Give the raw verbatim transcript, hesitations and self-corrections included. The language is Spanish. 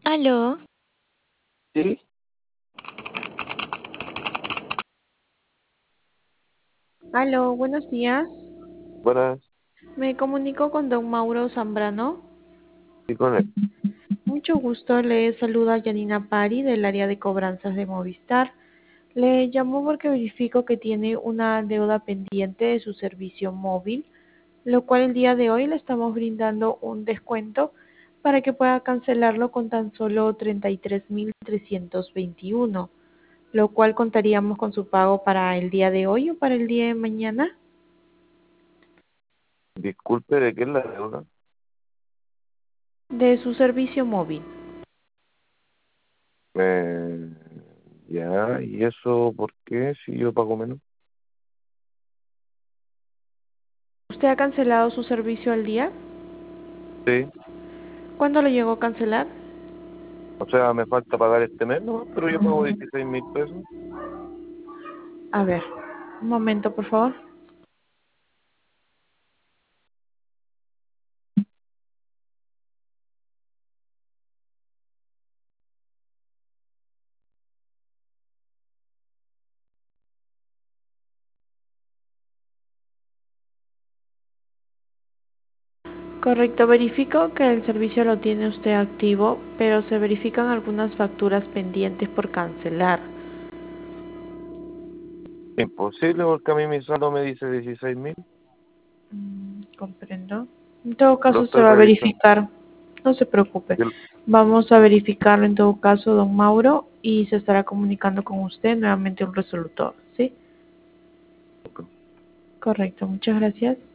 Aló, Sí, Aló, buenos días. buenas, Me comunico con don Mauro Zambrano. sí, con él. Mucho gusto, le saluda Janina Pari del área de cobranzas de Movistar. Le llamo porque verifico que tiene una deuda pendiente de su servicio móvil, lo cual el día de hoy le estamos brindando un descuento para que pueda cancelarlo con tan solo treinta y tres mil trescientos veintiuno, lo cual contaríamos con su pago para el día de hoy o para el día de mañana. Disculpe, ¿de qué es la deuda? De su servicio móvil. Eh, ya, ¿y eso por qué? Si yo pago menos. ¿Usted ha cancelado su servicio al día? Sí, ¿Cuándo lo llegó a cancelar? o sea, me falta pagar este mes, ¿no? Pero yo pago dieciséis mil pesos. A ver, un momento, por favor. Correcto, verifico que el servicio lo tiene usted activo, pero se verifican algunas facturas pendientes por cancelar. Imposible porque a mí mi saldo me dice dieciséis mil. Mm, comprendo. En todo Lo caso se estoy va a revisando. verificar. No se preocupe. Yo Vamos a verificarlo en todo caso, don Mauro, y se estará comunicando con usted nuevamente un resolutor, ¿sí? lo- Correcto, muchas gracias.